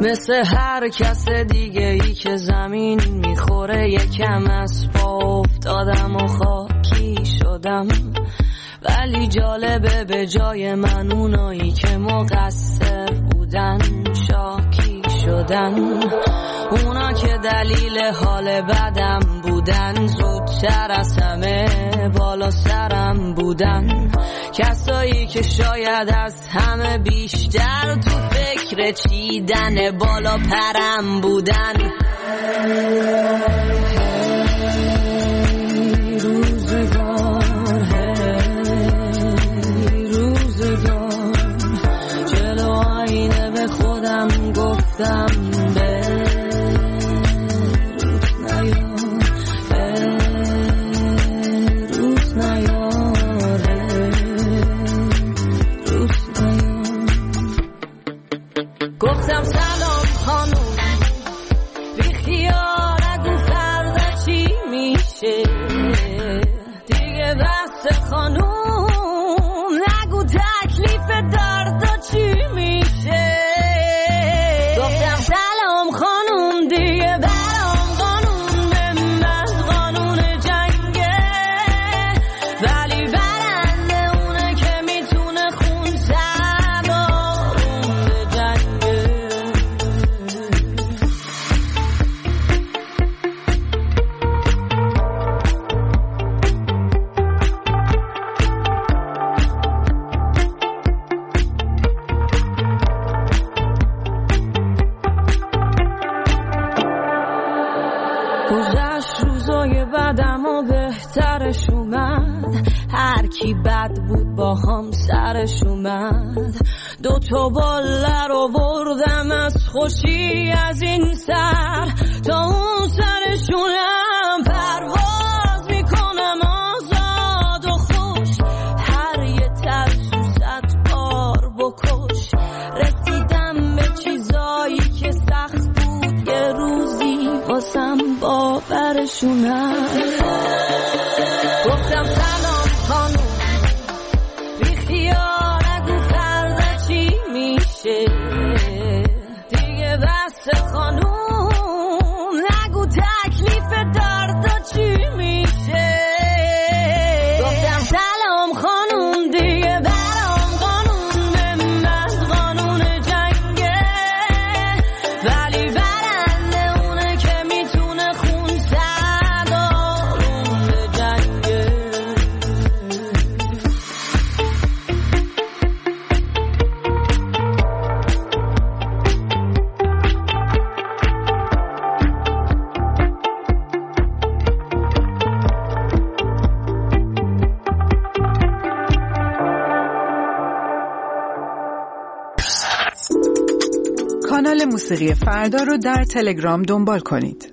مثل هر کس دیگه ای که زمین میخوره یکم از پا افتادم و خاکی شدم، ولی جالبه به جای من اونایی که مقصر بودن شاکی شدن. اونا که دلیل حال بدم بودن زودتر از همه بالا سرم بودن. کسایی که شاید از همه بیشتر تو فکر چیدن بالا پرم بودن. جلو آینه به خودم گفتم گفتم سلام خانوم، بی خیال اگو فردا چی میشه دیگه، بس خانوم نگو تکلیف دردا چی میشه. گفتم سلام خانوم دیگه برام قانون به قانون جنگه، ولی برنده اونه که میتونه خون سوارون به جنگه. گذشت روزای بعدم و بهترش اومد، هر کی بد بود با هم سرش اومد. 2 باله رو بردم از خوشی از این سر تا اون سرشونم پرواز میکنم آزاد و خوش. هر یه ترسو 100 بار بکش، رسیدم به چیزایی که سخت بود یه روزی واسم باورشونم. گفتم سلام خانوم، بی خیال اگو فردا چی میشه دیگه، بس خانوم نگو تکلیف دردا چی میشه. گفتم سلام خانوم دیگه برام قانون به قانون جنگه، ولی برنده اونه که میتونه خون سوارون به جنگه. کانال موسیقی فردا رو در تلگرام دنبال کنید.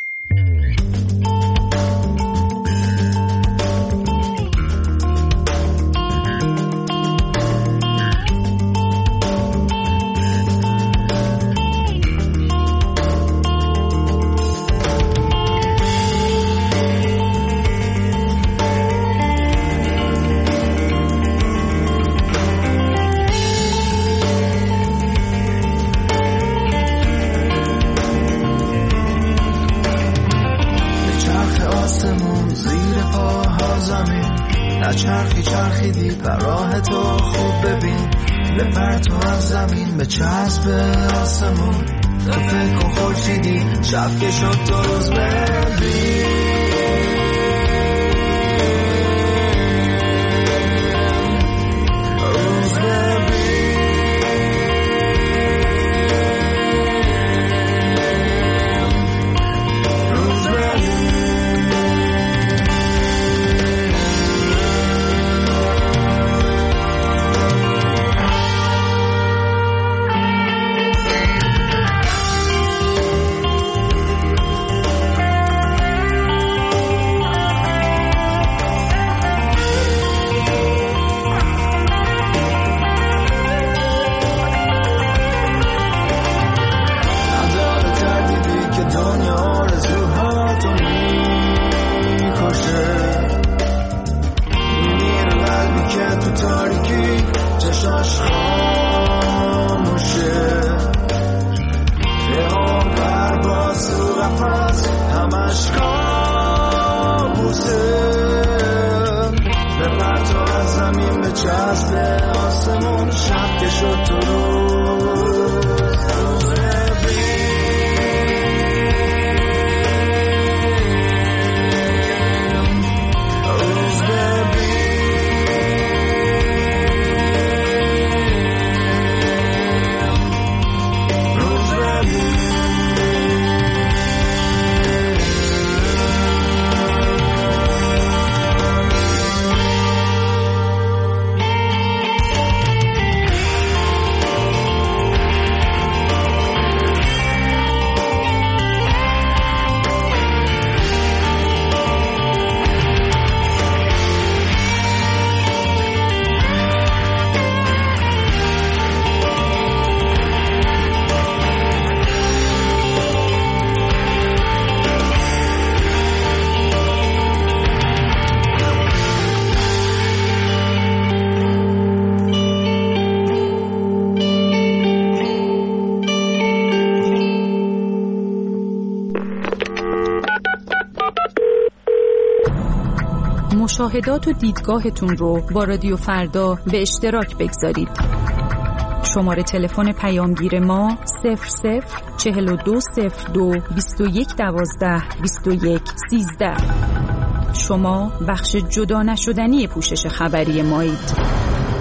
چرخیدی بر راه تو خوب ببین، بپر تو از زمین به چسب آسمون، تو فکر کن خورشیدی شب که شد تو روز ببین. چسب آسمون شب که شد تو روز مشاهدات و دیدگاهتون رو با رادیو فردا به اشتراک بگذارید. شماره تلفن پیامگیر ما 00420221122113. شما بخش جدا نشدنی پوشش خبری مایید.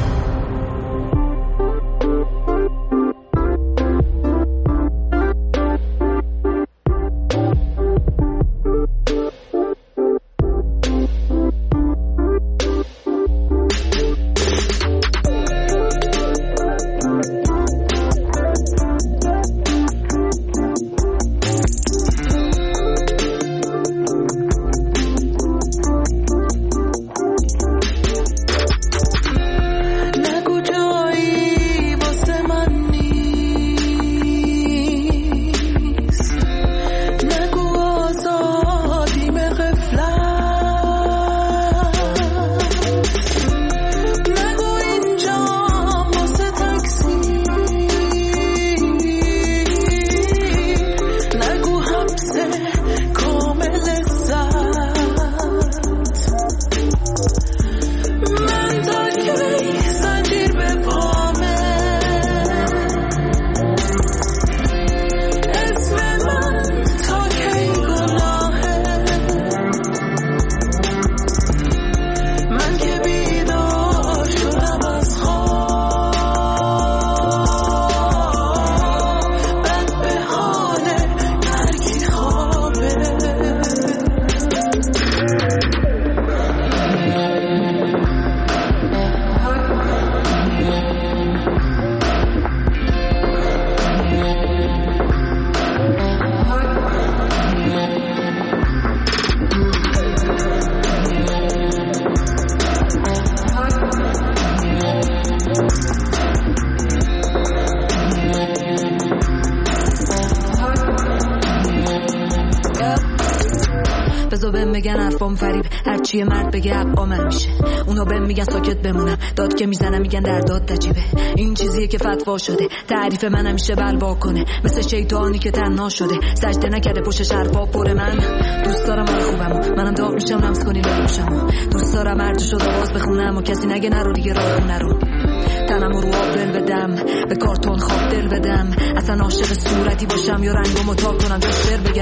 بگن حرفام فریب هرچی مرد بگه حقا من میشه. اونا بهم میگن ساکت بمونم، داد که میزنم میگن در داد تجیبه. این چیزیه که فتوا شده، تعریف من همیشه بلوا کنه، مثل شیطانی که تنها شده، سجده نکرده پشت حرفا پر. من دوست دارم حال خوبمو، منم داغ میشم لمس کنی لبوشمو. دوست دارم هر جا شد آواز بخونم و کسی نگه نرو دیگه راه خونه رو. تنم رو آب دل بدم، به کارتون خواب دل بدم، اصلا عاشق صورتی باشم یا رنگمو تا کنم تو شعر بگم.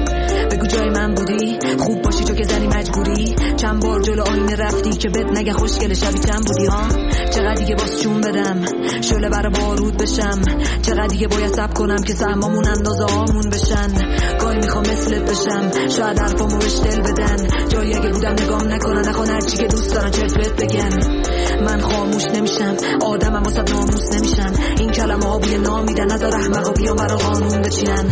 بگو جای من بودی، خوب باشی تو که زنی مجبوری. چند بار جلو آینه رفتی که بد نگه خوشگل شبی چند بودی ها. چقدر دیگه باز چون بدم شعله برا بارود بشم، چقدر دیگه باید صبر کنم که سهمامون اندازه هامون بشن. گاهی میخوام مثلت بشم، شاید حرفامو بهش دل بدن، جایی اگه بودم نگام نکنن، نخوان هرچی که دوست دارن چرت بهت بگن. من خاموش نمیشم، آدمم واسه ناموس نمیشن، این کلمه ها بوی نامیدن، نذار احمقا بیان برا قانون بچینن.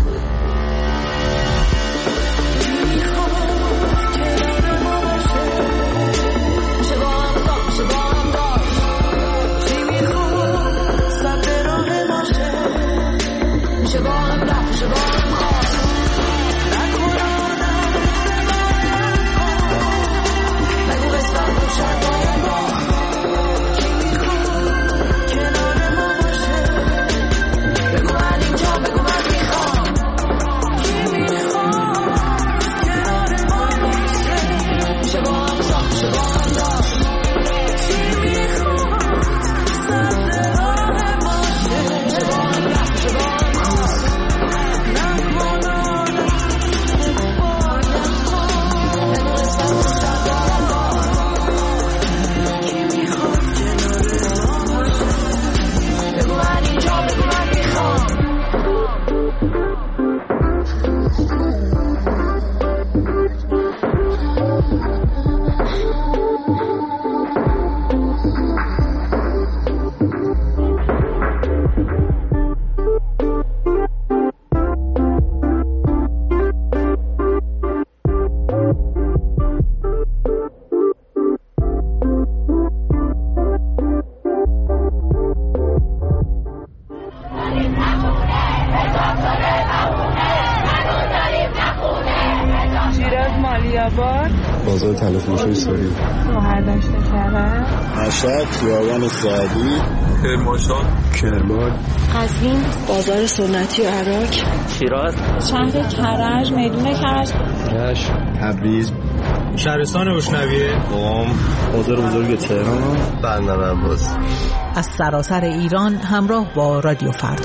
بازار تلفروشی سوری. شوهر داشته کرده. مشهد خیابان سعدی. کرمانشاه. کرمان. قزوین بازار سنتی عراق. شیراز. شهر کرج میدون کرج. رشت. تبریز. شهرستان روشنویه. قم. بازار بزرگ تهران. بندرعباس. از سراسر ایران همراه با رادیو فردا.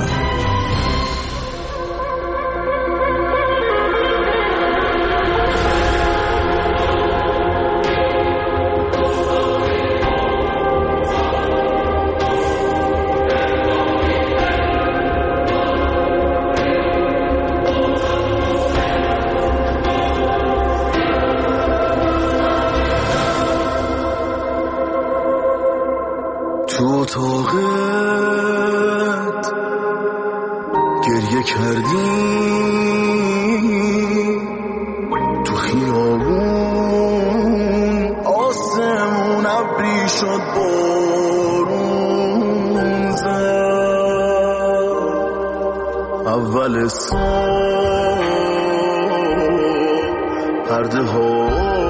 تو اتاقت گریه کردی، تو خیابون آسمون ابری شد بارون زد، اول صبح پرده ها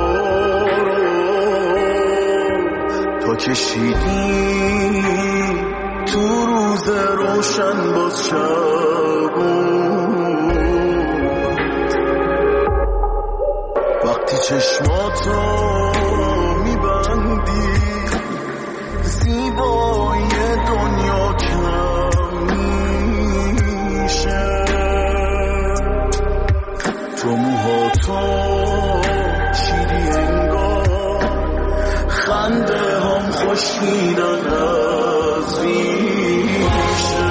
تو کشیدی تو روز روشن باز شب، وقتی چشماتو میبندی زیبایی دنیا کم میشه، تو موهاتو شیری انگار خنده هم خوشیدن از ریشه،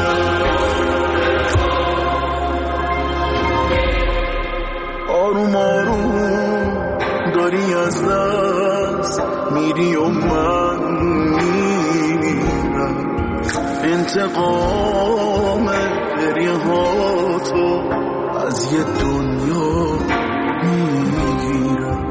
آروم آروم داری از دست میری و من میرم، انتقام گریه هاتو از یه دنیا میگیرم.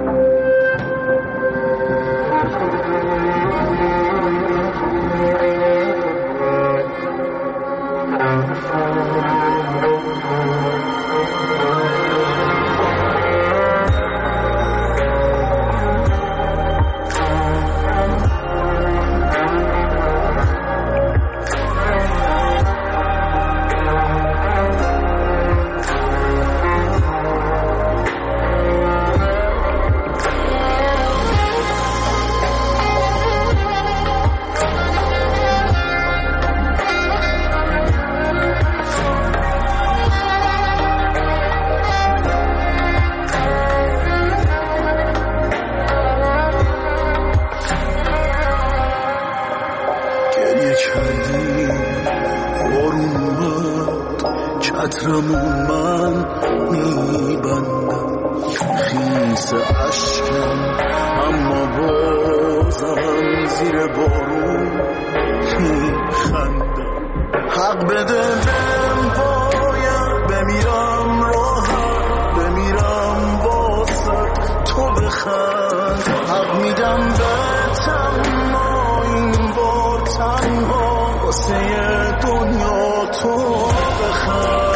چترمون من میبندم خیس عشقم، اما بازم زیر بارون میخندم. حق بده بهم باید بمیرم راحت، بمیرم واسه تو بخند، حق میدم بهتم ما این بار تنها واسه دنیا تو بخند.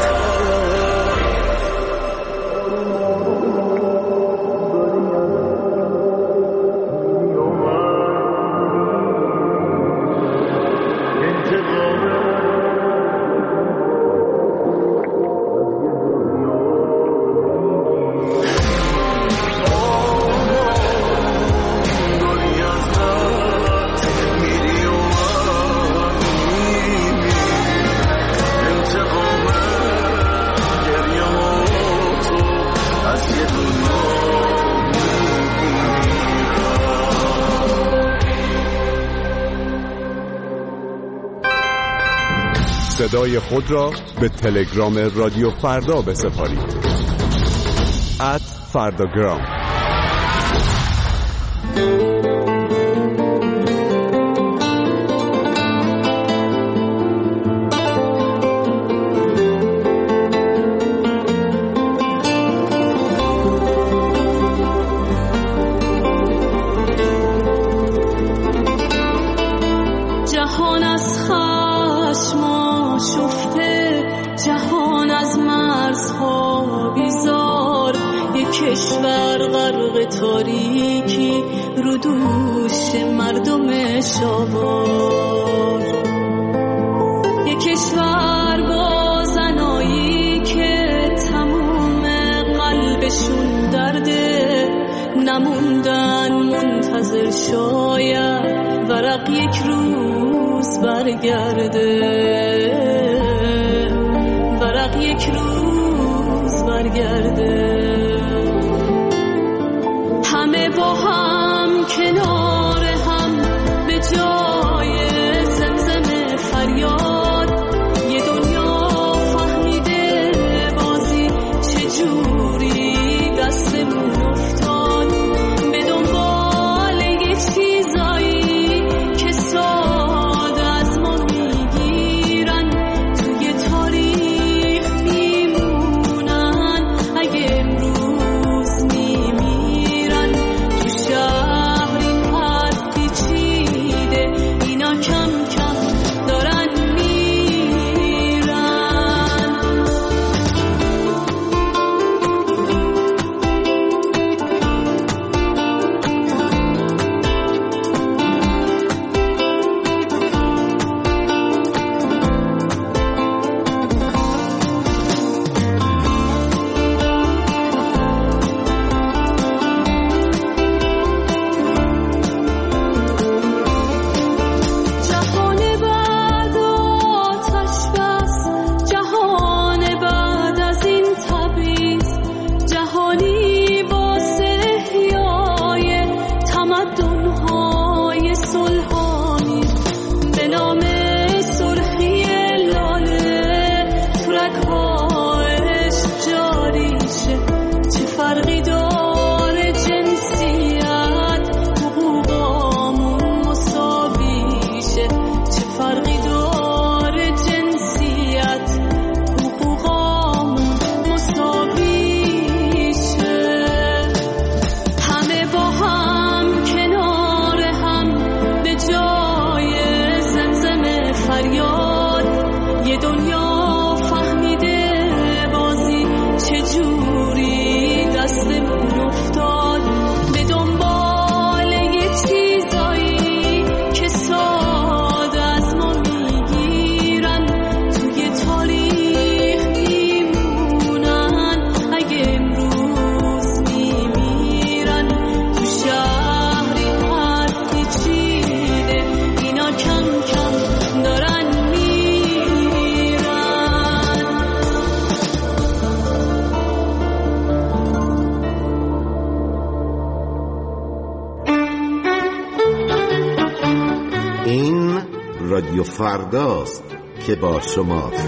صدای خود را به تلگرام رادیو فردا بسپارید. @فرداگرام. جهان از خشم شفته، جهان از مرزها بیزار، یکی کشور غرق تاریکی رو دوش مردم شاوار، یک کشور با زنایی که تموم قلبشون درده، نموندن منتظر شاید ورق یک روز برگرده، ورق یک روز برگرده. همه با هم کنار هم به جای زمزم فریاد، یه دنیا فهمیده بازی چجوری دستمون افتاد، به دنبال یه چیزایی که ساده از ما میگیرن، توی تاریخ میمونن اگه امروز میمیرن. تو شهری پد پیچیده اینا کم کم دارن میرن. جهان بعد آتش بس، جهان بعد از این تبعیض، جهانی واسه احیای تمدن‌های صلح‌آمیز، به نام سرخی لاله تو رگ‌هایش جاری شه. چه فرقی داره جنسیت، حقوقامون مساوی شه. چه فرقی داره جنسیت، حقوقامون مساوی شه. همه با هم کنار هم به جای زمزم فریاد، یه دنیا فهمیده بازی چجوری دستمون افتاد، به دنبال یه چیزایی که ساده از ما میگیرن، توی تاریخ میمونن اگه امروز میمیرن. تو شهری پد پیچیده اینا کم کم دارن میرن. این رادیو فرداست که با شماست.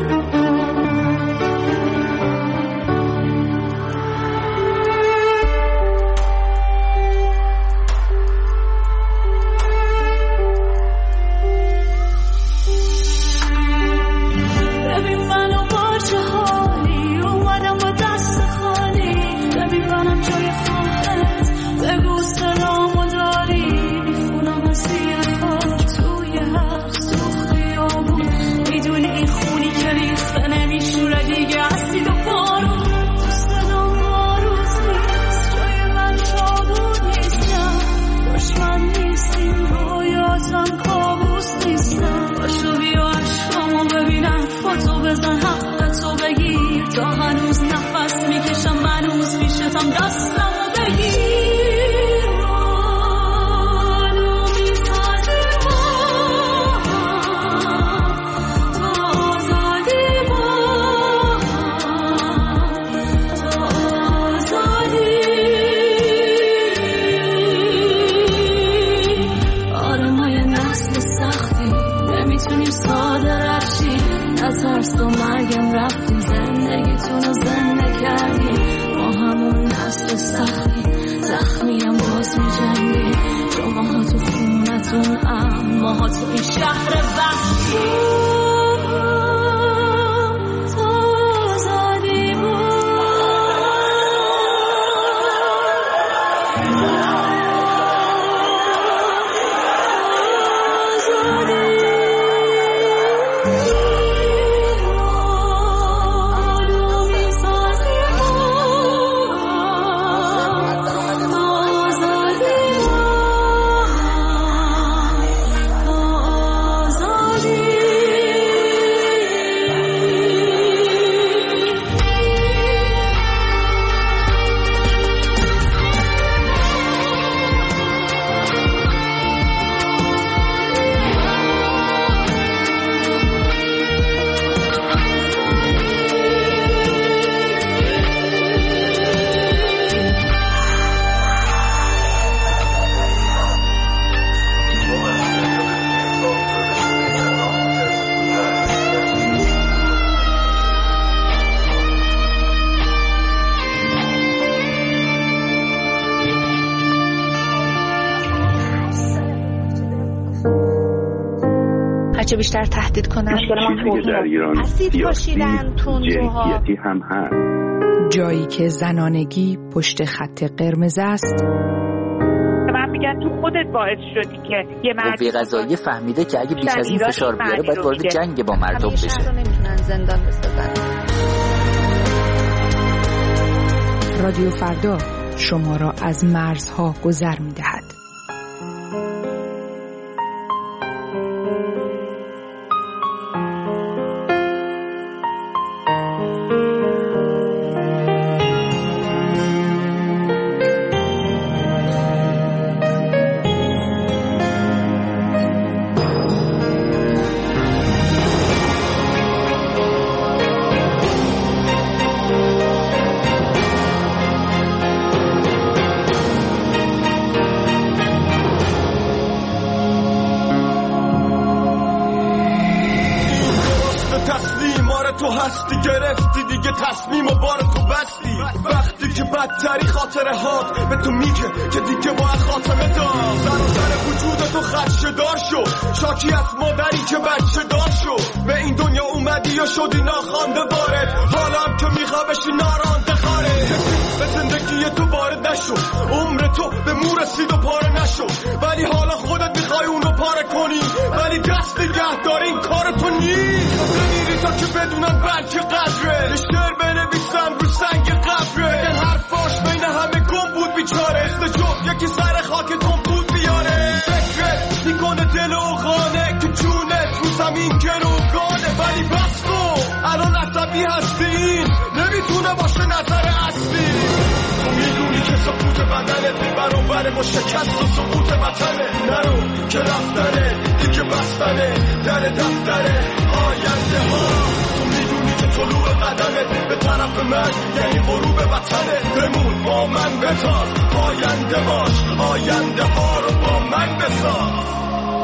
ببین منو با چه حالی اومدم با دست خالی، ببین منم جای خواهرت، بگو سلامو داری، میخونم از خاک توی هر تو خیابون، میدونی این خونی که ریخته نمیشوره دیگه اسید و بارون. دوست دارم آروز نیست، جای من شادون نیستم، دشمن نیستیم رویاتم کابوس نیستم. باشو بیا عشقامو ببینم، فوتو بزن حقتو بگیر، تا هنوز نفس میکشم منوز پیشتم دستمو بگیر. منو میسازی با هم، تا آزادی با هم، تا آزادی. آره ما یه نسل سختی، نمیتونیم ساده رشی، نترس تو مرگم رفتی، زندگیتونو زنده کردی. ما همون نسل سختی، زخمیم باز میجنگی، شماها تو خونتون ماها تو این شهر وحشی. تا آزادی بچه بیشتر تهدید کنن. مشکل ما در ایران اسید پاشیدن تندروها هم هست. جایی که زنانگی پشت خط قرمز است. من میگن تو خودت باعث شدی که یه مردی قضایی فهمیده که اگه بیش از این فشار بیاره باید وارد جنگ با مردم بشه. همیشه رو نمیتونن زندان بسازن. رادیو فردا شما را از مرزها گذر می‌دهد. تو هستی گرفتی دیگه تصمیم و بار تو بستی. وقتی که بدتری خاطره هات به تو میگه که دیگه باید خاتمه دار. سر وجود تو خدشه دار شو، شاکی از مادری که بچه دار شو. به این دنیا اومدی و شدی ناخوانده وارد، حالا هم که میخوا بشی نارانده خارج. به زندگی تو وارد نشو، عمر تو به مو رسید و پاره نشو. ولی حالا خودت میخوای اونو پاره کنی، ولی دست نگه داری این کار تو نیست. نمیری تا که بدونن بلکه قدره، یه شعر بنویسن رو سنگ قبره. این حرفاش بین همه گم بود بیچاره، استجاب یکی سر خاک تون بود بیاره. فکرت میکنه دل و خانه که جونه تو زمین گروگانه. ولی بس تو الان عصبی هستین، نمیتونه باشه نظر اصلی. تو میدونی که سقوط بدنت برابر با شکست و سقوط وطنه. نرو که رفتنه دیگه بستنه در دفتره آینده ها. تو میدونی که طلوع قدمت به طرف من یعنی غروب وطنه. بمون با من بتاز آینده باش، آینده ها رو با من بساز.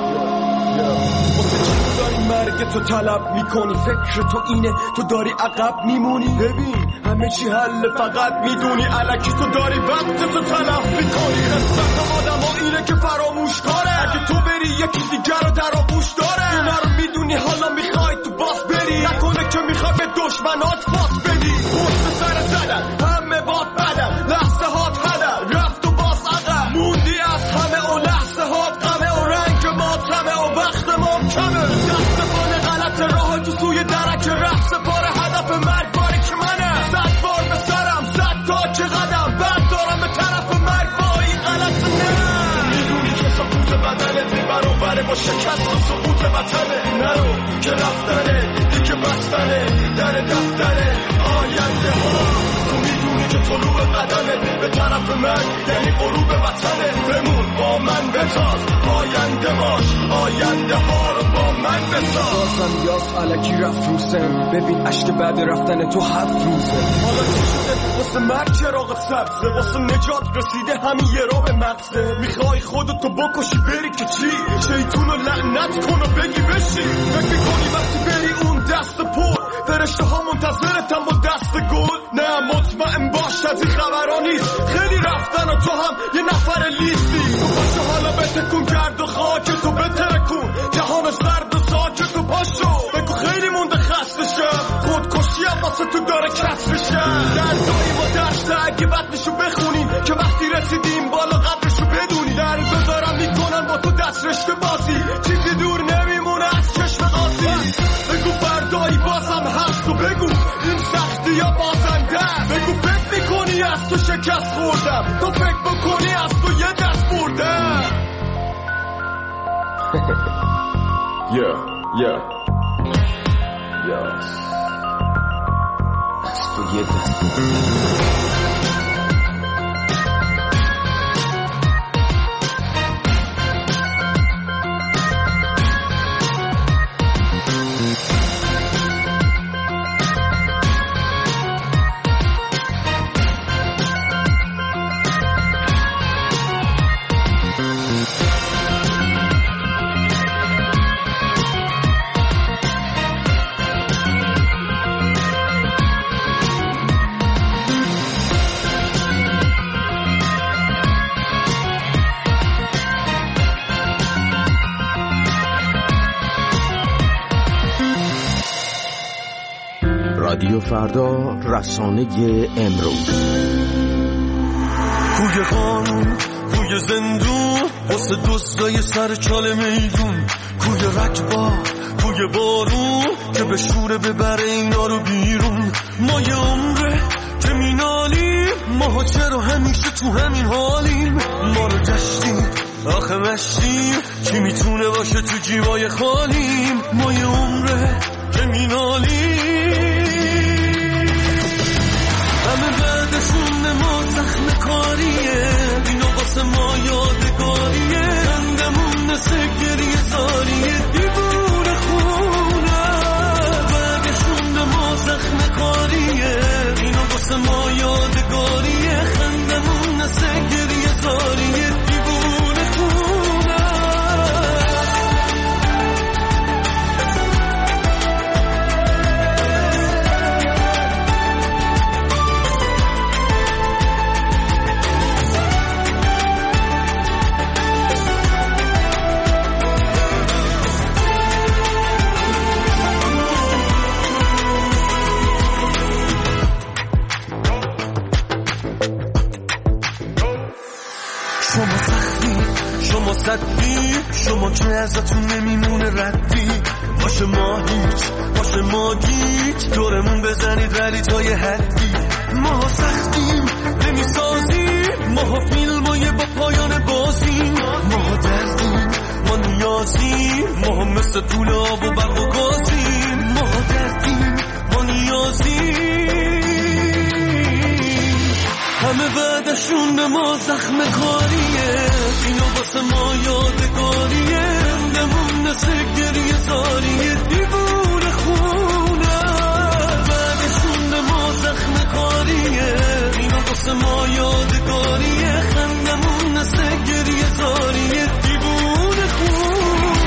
داری مرگ تو طلب میکنی، فکر تو اینه تو داری عقب میمونی. ببین همه چی حل فقط میدونی، الکی تو داری وقت تو تلف میکنی. رسمت آدم ها اینه که فراموش کاره، اگه تو بری یکی دیگر رو در آغوش داره. اینا رو میدونی حالا میخوای تو باس بری، نکنه که میخوای به دشمنات فاس بدی. پشت سر زدن همه باد بدن، لحظه هات هدن رفت و باز عقب موندی از همه. و لحظه هات غمه و رنگ ماتمه و وقت ما کمه. دستفان غلط راه تو سوی درک رفت سپار هدف مرگ باری که منه. 100 بار به سرم 100 تا چه قدم بعد دارم به طرف مرگ با این غلط نه. میدونی که سقوط بدنت برابره با شکست و سقوط وطنه. نرو که رفتنه دیگه بستنه در دفتره آینده ها. تو میدونی که طلوع قدمت به طرف من یعنی غروب وطنه. بمون با من بتاز آینده باش، آینده ها رو با من بساز. بازم یاس علکی رفت رو سن، ببین عشق بعد رفتن تو 7 روزه. حالا که شده واسه مرگ چراغ سبزه، واسه نجات رسیده همین یه رو به مغزه. میخوای خودتو بکشی بری که چی؟ شیطونو لعنت کن و بگی بشی. فکر میکنی وقتی بری اون دست پر فرشته ها منتظرتن با دست گل؟ نه مطمئن باش از این خبرها نیست، خیلی رفتن و تو هم یه نفر لیستی. تو پاشو حالا بتکون کرد و خاک تو بترکون، جهان سرد و ساکت و پاشو بگو خیلی مونده خسته شم. خودکشی هم واسه تو داره کسر شم. دردایی با دشت اگه بطنشو بخونیم که وقتی رسیدیم بالا قدرشو بدونی. در بذارم میکنن با تو دست رشته بازی، چیزی دور نمیمونه از چشم قاضی. بگو فردایی بازم هست و بگو این سختی یا بازنده. بگو فکر میکنی از تو شکست خوردم، تو فکر بکنی از تو یه دست بردم. از تو یه دست بردم. رادیو فردا، رسانه امروز. کوی قانون، کوی زندون، واسه دوستای سر چال میدون، کوی رکبا، کوی بارون که به شوره ببره اینا رو بیرون. ما یه عمره که مینالیم، ما چرا همیشه تو همین حالیم؟ ما رو گشتیم آخه مشتیم، کی میتونه باشه تو جیبای خالیم؟ ما یه عمره که مینالیم، همه بعدشون ما زخم کاریه، اینا واسه ما یادگاریه، خندمون مثل گریه زاریه، دیوونه خونه بعدشون ما زخم کاریه، اینا واسه ما یادگاریه، خندمون مثل گریه زاریه، دیوونه خونه. شما صدی، شما که ازتون نمیمونه ردی، باشه ما هیچ، باشه ما گیج، دورمون بزنید ولی تا یه حدی. ما سختیم نمیسازیم، ما فیلمای با پایان بازیم، ما دردیم، ما نیازیم، ما مثل طول آب و برق و گازیم، ما دردیم، ما نیازیم، همه بعدشون ما زخم کاریه، اینا واسه ما یادگاریه، رندمون مثل گریه زاریه، دیوونه خونه بعدشون ما زخم کاریه، اینا واسه ما یادگاریه، خندمون مثل گریه زاریه، دیوونه خونه.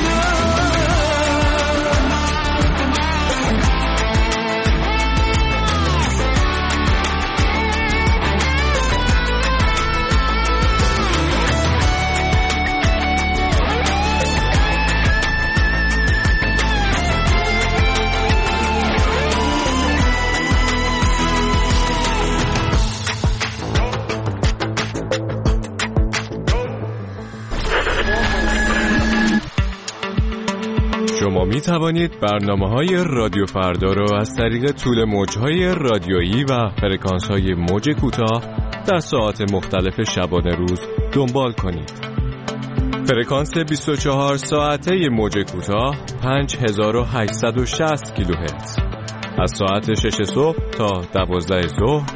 شما می توانید برنامه‌های رادیو فردا را از طریق طول موج‌های رادیویی و فرکانس‌های موج کوتاه در ساعات مختلف شبانه روز دنبال کنید. فرکانس 24 ساعته موج کوتاه 5860 کیلوهرتز. از ساعت 6 صبح تا 12 ظهر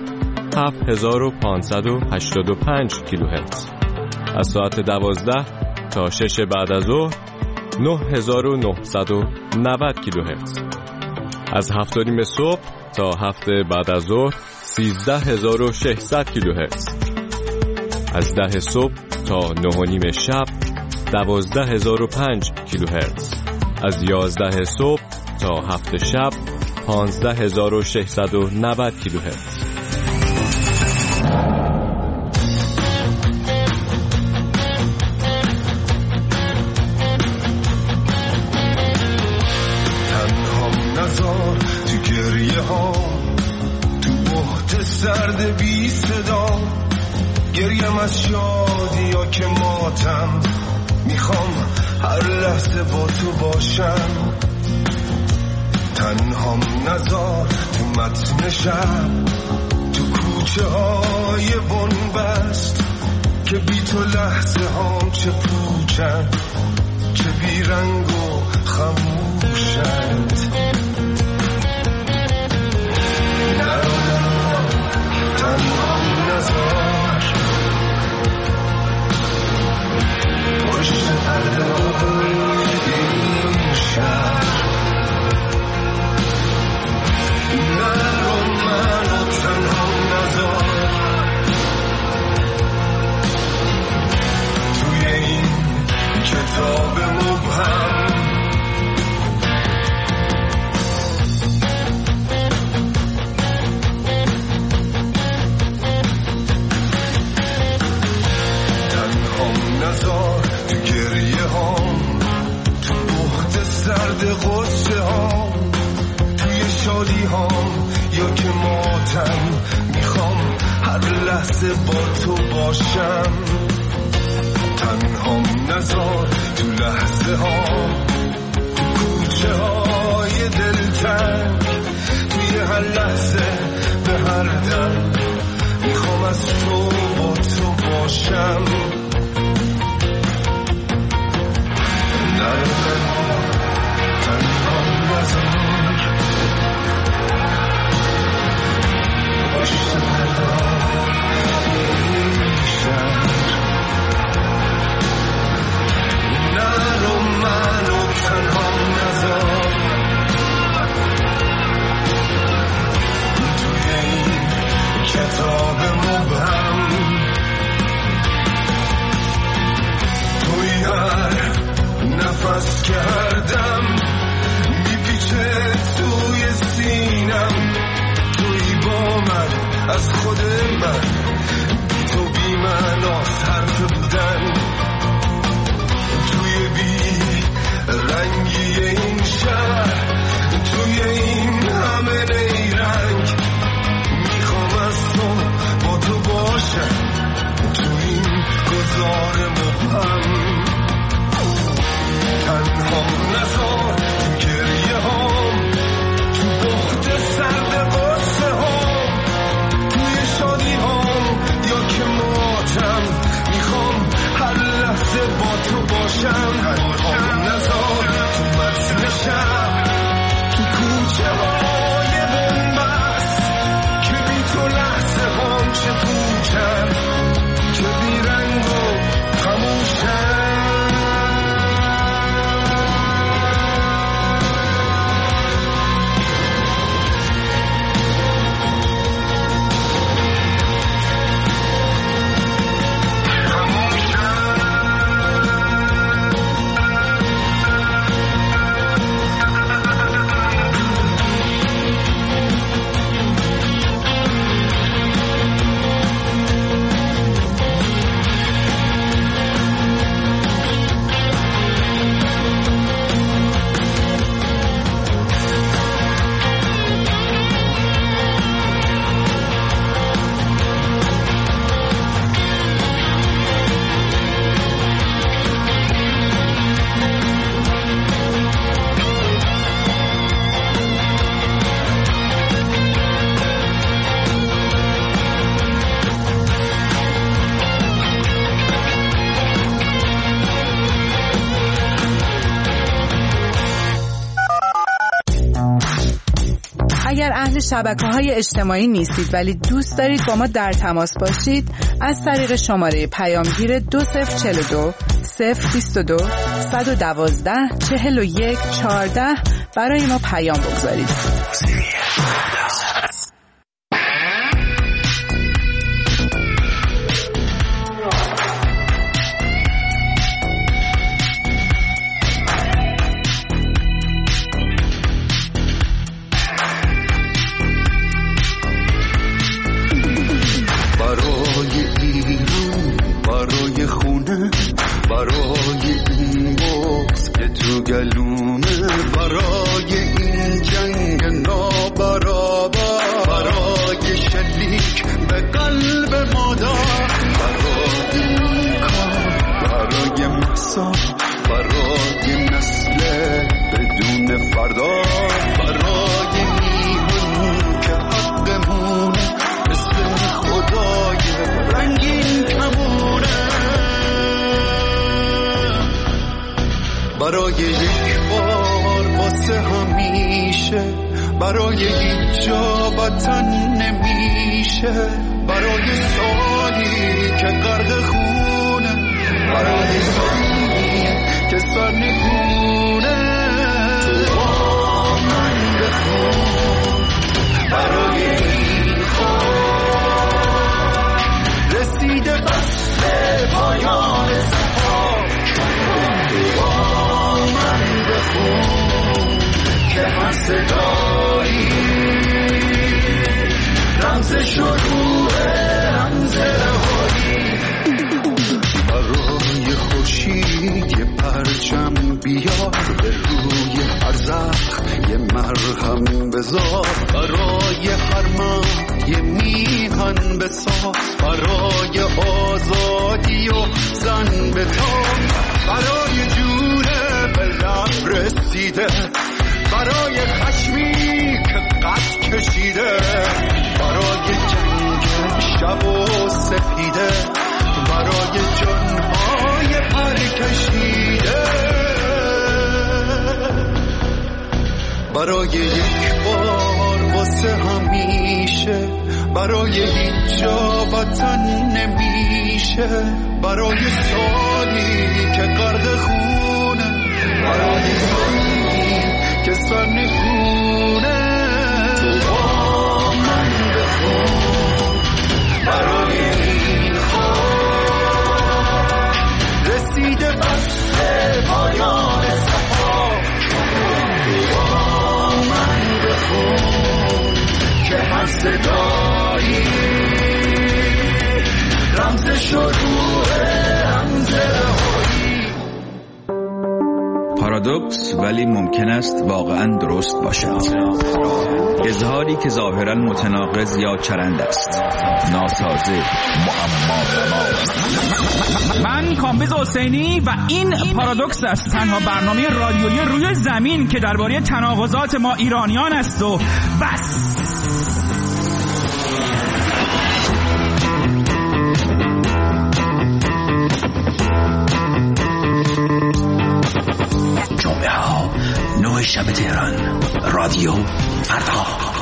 7585 کیلوهرتز. از ساعت 12 تا 6 بعد از ظهر 9990 کیلوهرتز. از 7:30 صبح تا 7 بعد از ظهر 13600 کیلوهرتز. از 10 صبح تا 9:30 شب 12005 کیلوهرتز. از 11 صبح تا 7 شب 15690 کیلوهرتز. سرد بی صدا گریم از شادی ها که ماتم، میخوام هر لحظه با تو باشم، تنهام نذار تو متن شب، تو کوچه های بنبست که بی تو لحظه هام چه پوچن، چه بی رنگ و خموشند. تنهام نذار پشت پرده این شهر، نرو منو تنهام نذار توی این کتاب مبهم. تو گریه هام، تو بخت سرد غصه هام، توی توی شادی هام یا که ماتم میخوام هر لحظه با تو باشم تنهام نذار تو لحظه ها تو کوچه های دلتنگ توی هر لحظه به هر دم میخوام از تو با تو باشم تنهام نذار پشت منو تنهام نذار توی این کتاب مبهم توی هر نفس که هر دم میپیچه توی سینم توی با من از خود من تو بی معناست حرف بودن توی بی رنگی این شهر توی این همه نیرنگ میخوام از تو با تو باشم تو این گذار مبهم تنهام نذار تو گریه هام تو بخت سرد قصه هام توی شادی هام یا که ماتم میخوام هر لحظه با تو باشم تنهام نذار تو متن شب تو کوچه های بنبست که بی تو لحظه هام چه پوچم که بی رنگ و خموشم اگر اهل شبکه‌های اجتماعی نیستید ولی دوست دارید با ما در تماس باشید از طریق شماره پیامگیر 2042 022 112 41 14 برای ما پیام بگذارید. برای این بغض که تو گلومه برای این جنگ نابرابر برای شلیک به قلب مادر برای این کار برای محصا برای نسل بدون فردا برای میهن که حقمون مثل خدای رنگین کمونه برای یک بار واسه همیشه برای هیچ جا وطن نمیشه برای سالی که غرق خونه برای سالی که سر نگونه تو با من بخون برای این خواهد رسیده فصل پایان سفر که هر صدایی رمز شروع رمز رهایی برای خورشید یه پرچم بیار به روی هر زخم یه مرهم بذار، برای هر مرد یه میهن بساز، برای آزادی و زن بتاب، برای جونه به لب رسیده، برای خشمی که قد کشیده، برای جنگ شب و سپیده، برای جنهای پر کشیده، برای یک بار واسه همیشه، برای هیچ جا وطن نمیشه، برای سالی که غرق خونه، برای سالی که سر نگونه، تو با من بخون، برای این خواب رسیده بسته پایان صفا، تو با من بخون که هر صدایی رمز شروع رمز رهایی. پارادوکس ولی ممکن است واقعا درست باشد. اظهاری که ظاهرا متناقض یا چرند است، ناسازه، معما. من کامبیز حسینی و این پارادوکس است، تنها برنامه رادیویی روی زمین که درباره تناقضات ما ایرانیان است و بس. جمعه ها 9 شب تهران، رادیو فردا.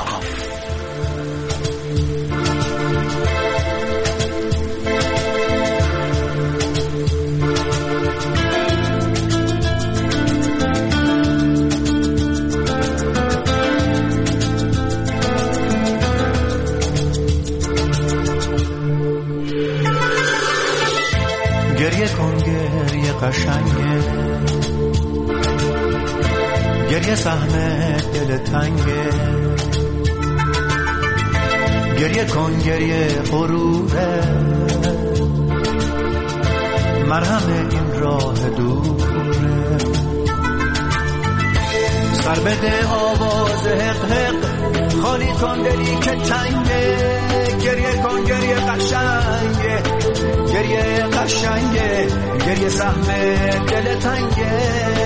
گریه کن گریه قشنگه، گریه سهم دل تنگه، گریه کن گریه غروره، مرهم این راه دوره، سر بده آواز حق حق، خالی کن دلی که تنگه، گریه کن گریه قشنگه، گریه قشنگه، گریه سهم دل تنگه،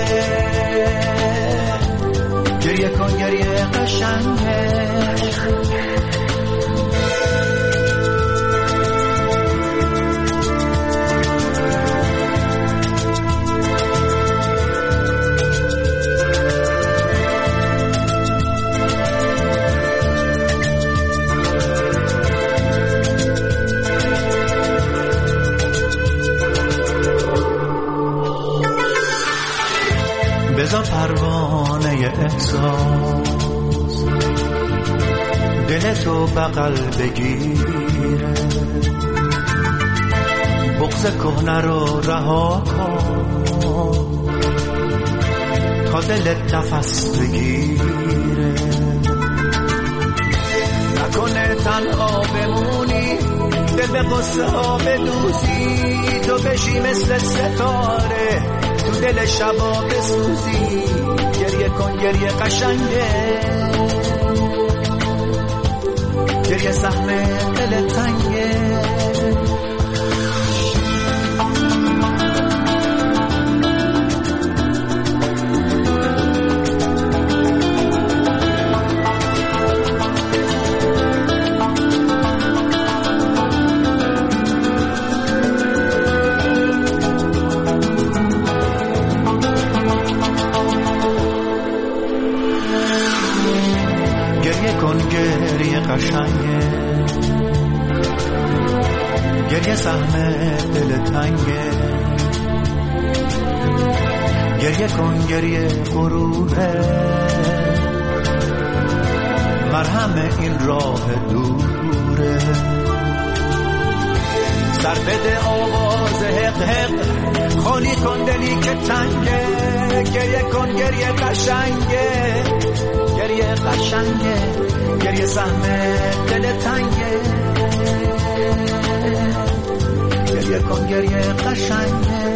گریه کن گریه قشنگه. بذار پروانه احساس دلتو بغل بگیره، بغض کهنه رو رها کن تا دلت نفس بگیره، نکنه تنها بمونی، دل به قصه ها بدوزی، تو بشی مثل ستاره تو دل شبا بسوزی، گریه کن گریه قشنگه، گریه سهم دل تنگه. گریه سهم دل تنگه، گریه کن گریه غروره، مرهم این راه دوره، سر بده آواز حق حق، خالی کن دلی که تنگه، گریه کن گریه قشنگه، گریه قشنگه، گریه سهم دل تنگه، گریه کن گریه قشنگه.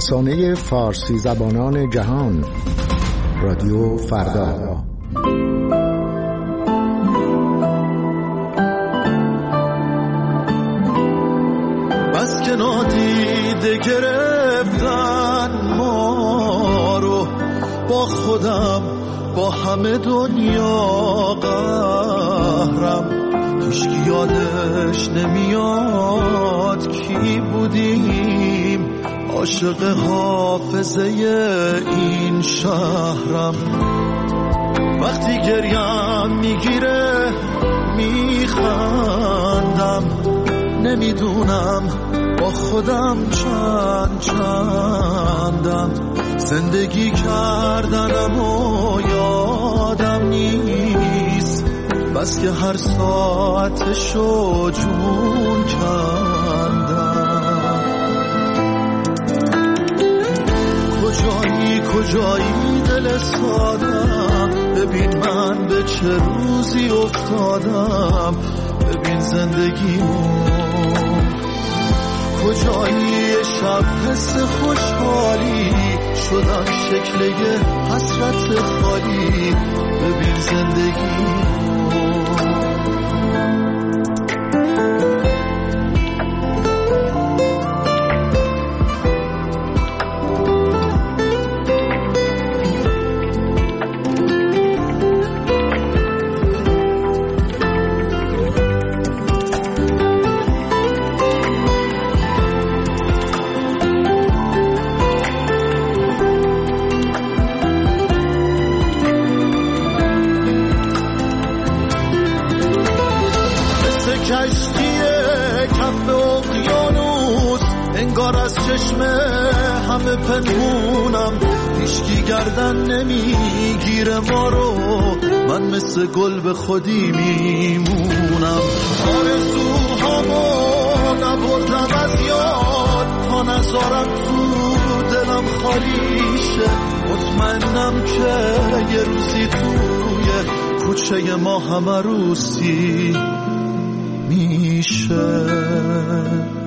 رسانه فارسی زبانان جهان، رادیو فردا. بس که نادیده گرفتن ما رو، با خودم با همه دنیا قهرم، هیچکی یادش نمیاد کی بودیم، عاشق حافظه این شهرم. وقتی گریم میگیره میخندم، نمیدونم با خودم چندم، زندگی کردنم و یادم نیست، بس که هر ساعتشو جون کندم. کجایی دل سادم، ببین من به چه روزی افتادم، ببین زندگیمو. کجایی شب حس خوشحالی، شدم شکل یه حسرت خالی، ببین زندگیمو. همه پنهونم، هیچکی گردن نمیگیره ما رو، من مثل گل به خودی میمونم. آرزوهامو نبردم از یاد، تا نذارم تو دلم خالی شه، مطمئنم که یه روزی توی کوچه ما همه روسی میشه.